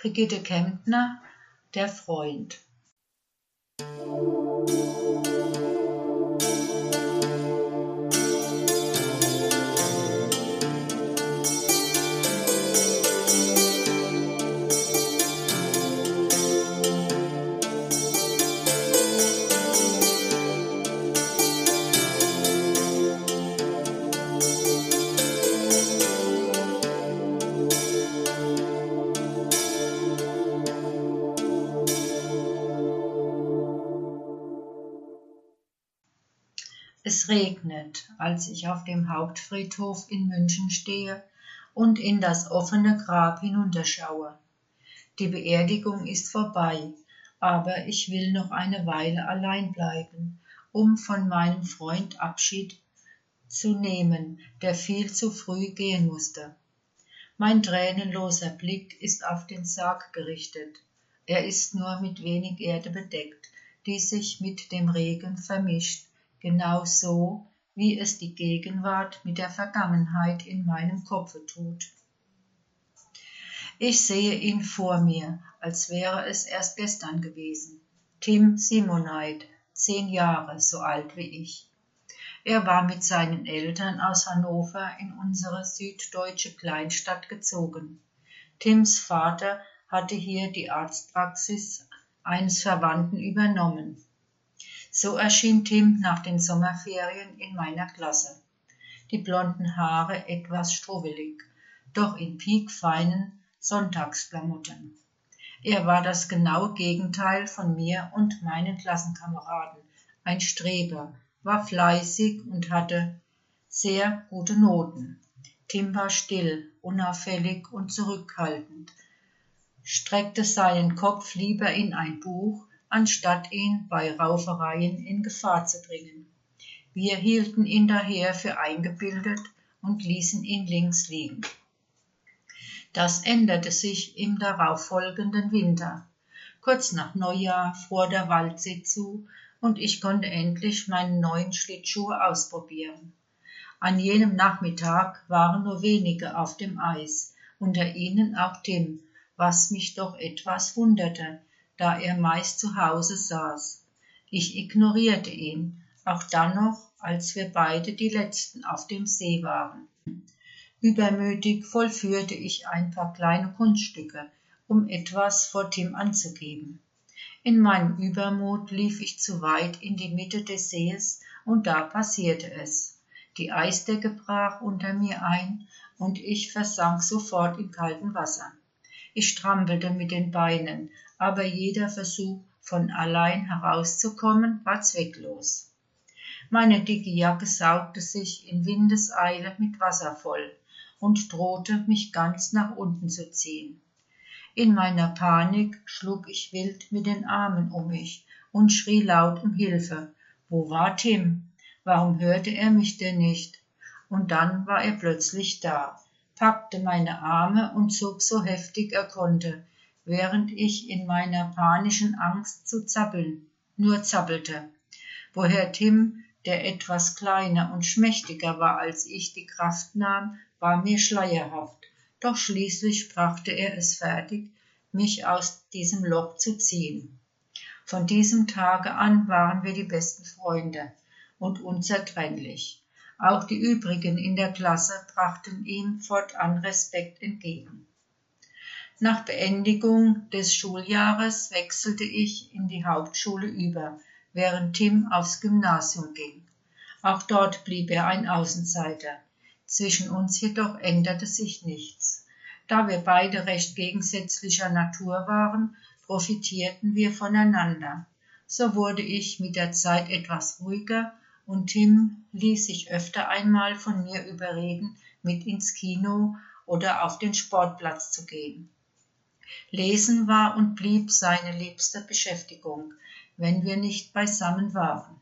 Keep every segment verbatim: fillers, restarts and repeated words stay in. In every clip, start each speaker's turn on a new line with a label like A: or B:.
A: Brigitte Kemptner, Der Freund. Es regnet, als ich auf dem Hauptfriedhof in München stehe und in das offene Grab hinunterschaue. Die Beerdigung ist vorbei, aber ich will noch eine Weile allein bleiben, um von meinem Freund Abschied zu nehmen, der viel zu früh gehen musste. Mein tränenloser Blick ist auf den Sarg gerichtet. Er ist nur mit wenig Erde bedeckt, die sich mit dem Regen vermischt, genau so, wie es die Gegenwart mit der Vergangenheit in meinem Kopfe tut. Ich sehe ihn vor mir, als wäre es erst gestern gewesen. Tim Simoneit, zehn Jahre, so alt wie ich. Er war mit seinen Eltern aus Hannover in unsere süddeutsche Kleinstadt gezogen. Tims Vater hatte hier die Arztpraxis eines Verwandten übernommen. So erschien Tim nach den Sommerferien in meiner Klasse. Die blonden Haare etwas struwwelig, doch in piekfeinen Sonntagsklamotten. Er war das genaue Gegenteil von mir und meinen Klassenkameraden, ein Streber, war fleißig und hatte sehr gute Noten. Tim war still, unauffällig und zurückhaltend, streckte seinen Kopf lieber in ein Buch, anstatt ihn bei Raufereien in Gefahr zu bringen. Wir hielten ihn daher für eingebildet und ließen ihn links liegen. Das änderte sich im darauffolgenden Winter. Kurz nach Neujahr fror der Waldsee zu und ich konnte endlich meine neuen Schlittschuhe ausprobieren. An jenem Nachmittag waren nur wenige auf dem Eis, unter ihnen auch Tim, was mich doch etwas wunderte, da er meist zu Hause saß. Ich ignorierte ihn, auch dann noch, als wir beide die Letzten auf dem See waren. Übermütig vollführte ich ein paar kleine Kunststücke, um etwas vor Tim anzugeben. In meinem Übermut lief ich zu weit in die Mitte des Sees und da passierte es. Die Eisdecke brach unter mir ein und ich versank sofort im kalten Wasser. Ich strampelte mit den Beinen, aber jeder Versuch, von allein herauszukommen, war zwecklos. Meine dicke Jacke saugte sich in Windeseile mit Wasser voll und drohte, mich ganz nach unten zu ziehen. In meiner Panik schlug ich wild mit den Armen um mich und schrie laut um Hilfe. Wo war Tim? Warum hörte er mich denn nicht? Und dann war er plötzlich da, packte meine Arme und zog so heftig er konnte, während ich in meiner panischen Angst zu zappeln, nur zappelte. Woher Tim, der etwas kleiner und schmächtiger war als ich, die Kraft nahm, war mir schleierhaft. Doch schließlich brachte er es fertig, mich aus diesem Loch zu ziehen. Von diesem Tage an waren wir die besten Freunde und unzertrennlich. Auch die übrigen in der Klasse brachten ihm fortan Respekt entgegen. Nach Beendigung des Schuljahres wechselte ich in die Hauptschule über, während Tim aufs Gymnasium ging. Auch dort blieb er ein Außenseiter. Zwischen uns jedoch änderte sich nichts. Da wir beide recht gegensätzlicher Natur waren, profitierten wir voneinander. So wurde ich mit der Zeit etwas ruhiger und Tim ließ sich öfter einmal von mir überreden, mit ins Kino oder auf den Sportplatz zu gehen. Lesen war und blieb seine liebste Beschäftigung, wenn wir nicht beisammen waren.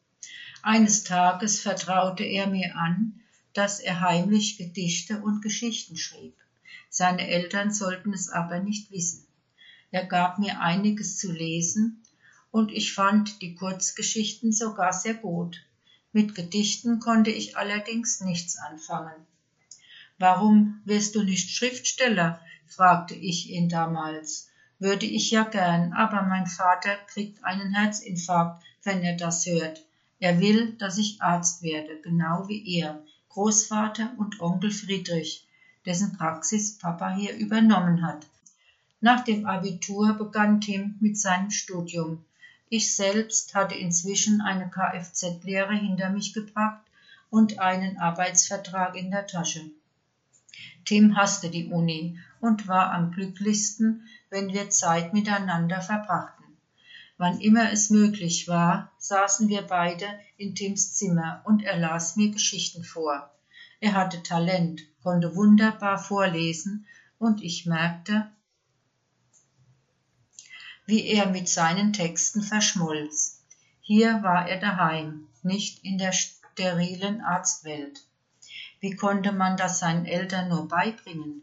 A: Eines Tages vertraute er mir an, dass er heimlich Gedichte und Geschichten schrieb. Seine Eltern sollten es aber nicht wissen. Er gab mir einiges zu lesen und ich fand die Kurzgeschichten sogar sehr gut. Mit Gedichten konnte ich allerdings nichts anfangen. »Warum wirst du nicht Schriftsteller?« fragte ich ihn damals. Würde ich ja gern, aber mein Vater kriegt einen Herzinfarkt, wenn er das hört. Er will, dass ich Arzt werde, genau wie er, Großvater und Onkel Friedrich, dessen Praxis Papa hier übernommen hat. Nach dem Abitur begann Tim mit seinem Studium. Ich selbst hatte inzwischen eine Kfz-Lehre hinter mich gebracht und einen Arbeitsvertrag in der Tasche. Tim hasste die Uni und war am glücklichsten, wenn wir Zeit miteinander verbrachten. Wann immer es möglich war, saßen wir beide in Tims Zimmer und er las mir Geschichten vor. Er hatte Talent, konnte wunderbar vorlesen und ich merkte, wie er mit seinen Texten verschmolz. Hier war er daheim, nicht in der sterilen Arztwelt. Wie konnte man das seinen Eltern nur beibringen?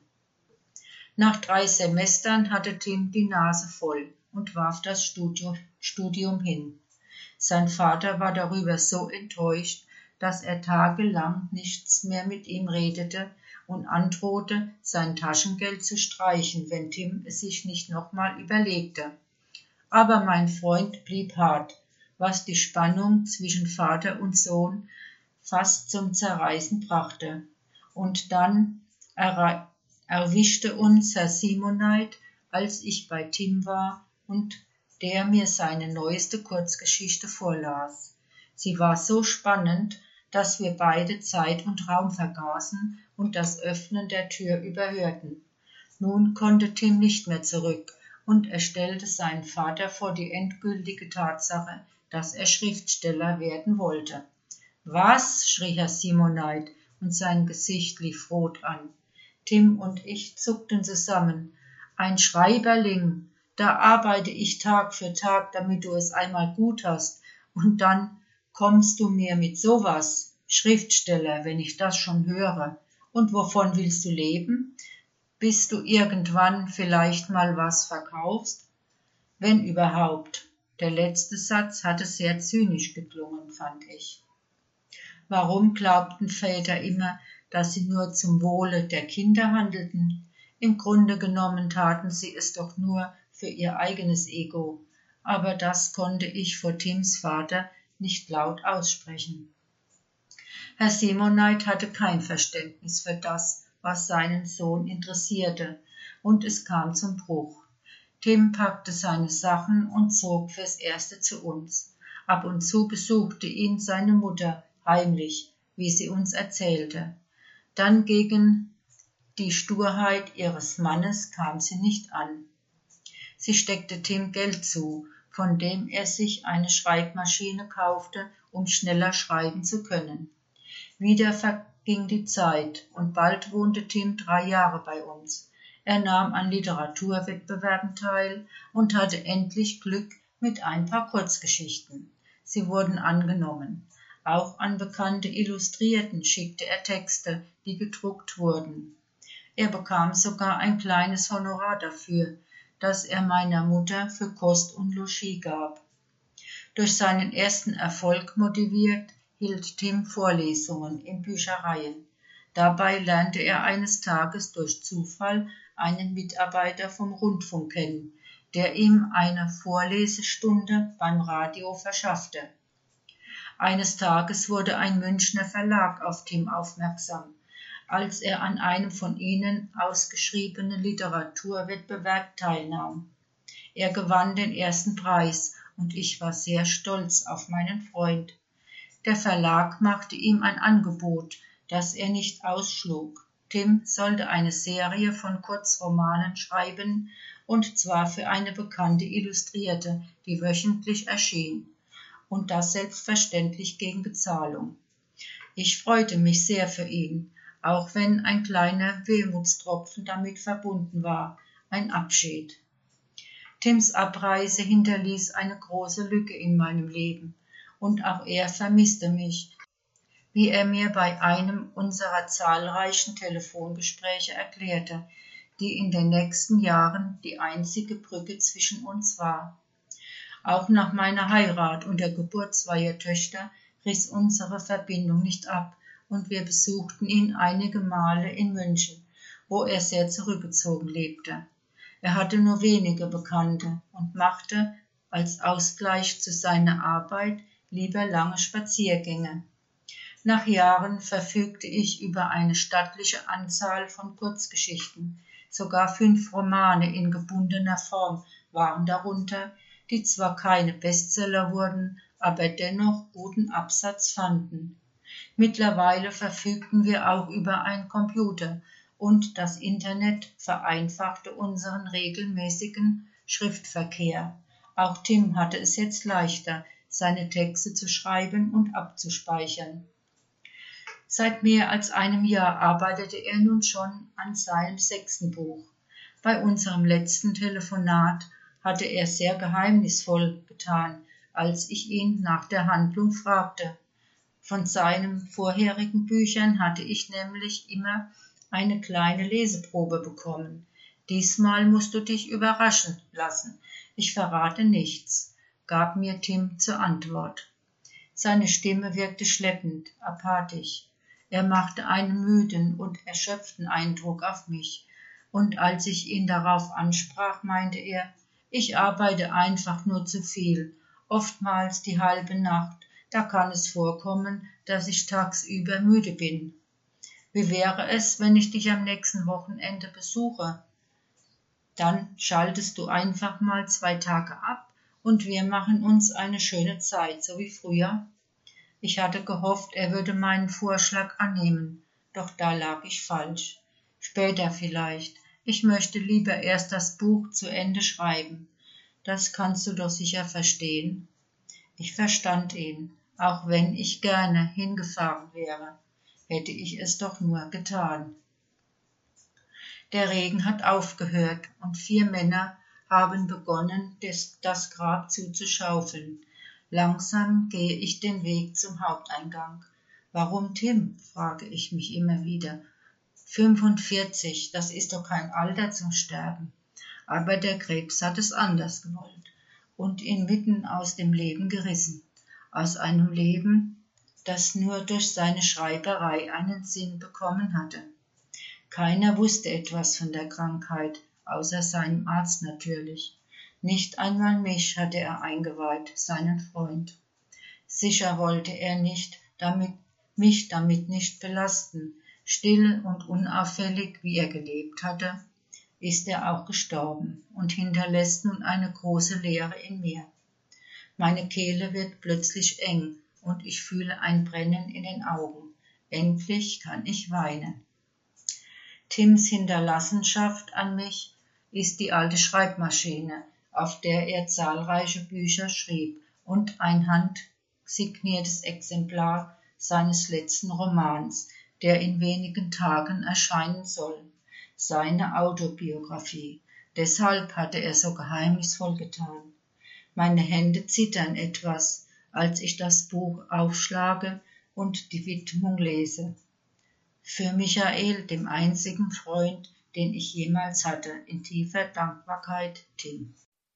A: Nach drei Semestern hatte Tim die Nase voll und warf das Studium hin. Sein Vater war darüber so enttäuscht, dass er tagelang nichts mehr mit ihm redete und androhte, sein Taschengeld zu streichen, wenn Tim es sich nicht nochmal überlegte. Aber mein Freund blieb hart, was die Spannung zwischen Vater und Sohn fast zum Zerreißen brachte. Und dann er erwischte uns Herr Simoneit, als ich bei Tim war und der mir seine neueste Kurzgeschichte vorlas. Sie war so spannend, dass wir beide Zeit und Raum vergaßen und das Öffnen der Tür überhörten. Nun konnte Tim nicht mehr zurück und er stellte seinen Vater vor die endgültige Tatsache, dass er Schriftsteller werden wollte. »Was?« schrie Herr Simoneit und sein Gesicht lief rot an. Tim und ich zuckten zusammen. »Ein Schreiberling, da arbeite ich Tag für Tag, damit du es einmal gut hast, und dann kommst du mir mit sowas. Schriftsteller, wenn ich das schon höre. Und wovon willst du leben? Bis du irgendwann vielleicht mal was verkaufst? Wenn überhaupt.« Der letzte Satz hatte sehr zynisch geklungen, fand ich. Warum glaubten Väter immer, dass sie nur zum Wohle der Kinder handelten? Im Grunde genommen taten sie es doch nur für ihr eigenes Ego. Aber das konnte ich vor Tims Vater nicht laut aussprechen. Herr Simoneit hatte kein Verständnis für das, was seinen Sohn interessierte, und es kam zum Bruch. Tim packte seine Sachen und zog fürs Erste zu uns. Ab und zu besuchte ihn seine Mutter, heimlich, wie sie uns erzählte. Dann gegen die Sturheit ihres Mannes kam sie nicht an. Sie steckte Tim Geld zu, von dem er sich eine Schreibmaschine kaufte, um schneller schreiben zu können. Wieder verging die Zeit und bald wohnte Tim drei Jahre bei uns. Er nahm an Literaturwettbewerben teil und hatte endlich Glück mit ein paar Kurzgeschichten. Sie wurden angenommen. Auch an bekannte Illustrierten schickte er Texte, die gedruckt wurden. Er bekam sogar ein kleines Honorar dafür, das er meiner Mutter für Kost und Logis gab. Durch seinen ersten Erfolg motiviert, hielt Tim Vorlesungen in Büchereien. Dabei lernte er eines Tages durch Zufall einen Mitarbeiter vom Rundfunk kennen, der ihm eine Vorlesestunde beim Radio verschaffte. Eines Tages wurde ein Münchner Verlag auf Tim aufmerksam, als er an einem von ihnen ausgeschriebenen Literaturwettbewerb teilnahm. Er gewann den ersten Preis und ich war sehr stolz auf meinen Freund. Der Verlag machte ihm ein Angebot, das er nicht ausschlug. Tim sollte eine Serie von Kurzromanen schreiben, und zwar für eine bekannte Illustrierte, die wöchentlich erschien. Und das selbstverständlich gegen Bezahlung. Ich freute mich sehr für ihn, auch wenn ein kleiner Wehmutstropfen damit verbunden war, ein Abschied. Tims Abreise hinterließ eine große Lücke in meinem Leben, und auch er vermisste mich, wie er mir bei einem unserer zahlreichen Telefongespräche erklärte, die in den nächsten Jahren die einzige Brücke zwischen uns war. Auch nach meiner Heirat und der Geburt zweier Töchter riss unsere Verbindung nicht ab und wir besuchten ihn einige Male in München, wo er sehr zurückgezogen lebte. Er hatte nur wenige Bekannte und machte als Ausgleich zu seiner Arbeit lieber lange Spaziergänge. Nach Jahren verfügte ich über eine stattliche Anzahl von Kurzgeschichten. Sogar fünf Romane in gebundener Form waren darunter, die zwar keine Bestseller wurden, aber dennoch guten Absatz fanden. Mittlerweile verfügten wir auch über einen Computer und das Internet vereinfachte unseren regelmäßigen Schriftverkehr. Auch Tim hatte es jetzt leichter, seine Texte zu schreiben und abzuspeichern. Seit mehr als einem Jahr arbeitete er nun schon an seinem sechsten Buch. Bei unserem letzten Telefonat hatte er sehr geheimnisvoll getan, als ich ihn nach der Handlung fragte. Von seinen vorherigen Büchern hatte ich nämlich immer eine kleine Leseprobe bekommen. Diesmal musst du dich überraschen lassen. Ich verrate nichts, gab mir Tim zur Antwort. Seine Stimme wirkte schleppend, apathisch. Er machte einen müden und erschöpften Eindruck auf mich, und als ich ihn darauf ansprach, meinte er, ich arbeite einfach nur zu viel, oftmals die halbe Nacht, da kann es vorkommen, dass ich tagsüber müde bin. Wie wäre es, wenn ich dich am nächsten Wochenende besuche? Dann schaltest du einfach mal zwei Tage ab und wir machen uns eine schöne Zeit, so wie früher. Ich hatte gehofft, er würde meinen Vorschlag annehmen, doch da lag ich falsch. Später vielleicht. Ich möchte lieber erst das Buch zu Ende schreiben. Das kannst du doch sicher verstehen. Ich verstand ihn, auch wenn ich gerne hingefahren wäre. Hätte ich es doch nur getan. Der Regen hat aufgehört und vier Männer haben begonnen, das, das Grab zuzuschaufeln. Langsam gehe ich den Weg zum Haupteingang. Warum Tim, frage ich mich immer wieder. fünfundvierzig, das ist doch kein Alter zum Sterben. Aber der Krebs hat es anders gewollt und ihn mitten aus dem Leben gerissen. Aus einem Leben, das nur durch seine Schreiberei einen Sinn bekommen hatte. Keiner wusste etwas von der Krankheit, außer seinem Arzt natürlich. Nicht einmal mich hatte er eingeweiht, seinen Freund. Sicher wollte er nicht, damit, mich damit nicht belasten. Still und unauffällig, wie er gelebt hatte, ist er auch gestorben und hinterlässt nun eine große Leere in mir. Meine Kehle wird plötzlich eng und ich fühle ein Brennen in den Augen. Endlich kann ich weinen. Tims Hinterlassenschaft an mich ist die alte Schreibmaschine, auf der er zahlreiche Bücher schrieb und ein handsigniertes Exemplar seines letzten Romans, der in wenigen Tagen erscheinen soll, seine Autobiografie. Deshalb hatte er so geheimnisvoll getan. Meine Hände zittern etwas, als ich das Buch aufschlage und die Widmung lese. Für Michael, dem einzigen Freund, den ich jemals hatte, in tiefer Dankbarkeit, Tim.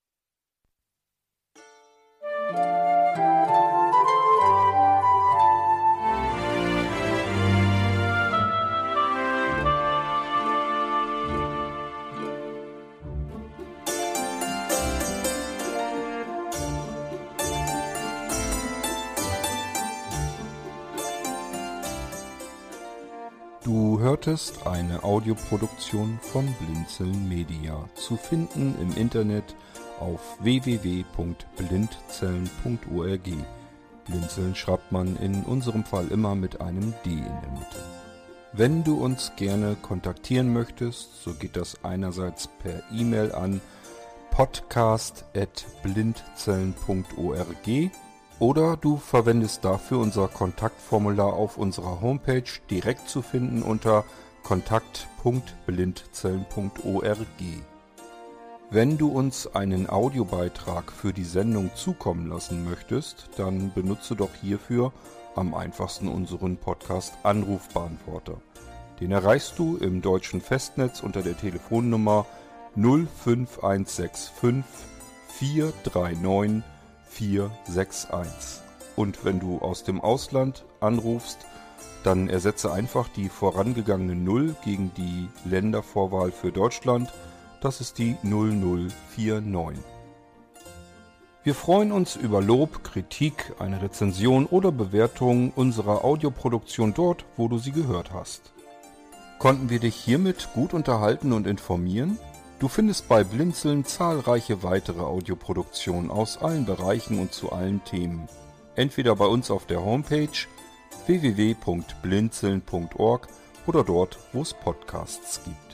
B: Du hörtest eine Audioproduktion von Blinzeln Media, zu finden im Internet auf w w w punkt blindzellen punkt org. Blinzeln schreibt man in unserem Fall immer mit einem D in der Mitte. Wenn du uns gerne kontaktieren möchtest, so geht das einerseits per E-Mail an podcast at blindzellen punkt org oder du verwendest dafür unser Kontaktformular auf unserer Homepage, direkt zu finden unter kontakt punkt blindzellen punkt org. Wenn du uns einen Audiobeitrag für die Sendung zukommen lassen möchtest, dann benutze doch hierfür am einfachsten unseren Podcast Anrufbeantworter. Den erreichst du im deutschen Festnetz unter der Telefonnummer null fünf eins sechs fünf vier drei neun vier sechs eins. Und wenn du aus dem Ausland anrufst, Dann ersetze einfach die vorangegangene null gegen die Ländervorwahl für Deutschland. Das ist die null null vier neun. Wir freuen uns über Lob, Kritik, eine Rezension oder Bewertung unserer Audioproduktion dort, wo du sie gehört hast. Konnten wir dich hiermit gut unterhalten und informieren? Du findest bei Blinzeln zahlreiche weitere Audioproduktionen aus allen Bereichen und zu allen Themen. Entweder bei uns auf der Homepage w w w punkt blinzeln punkt org oder dort, wo es Podcasts gibt.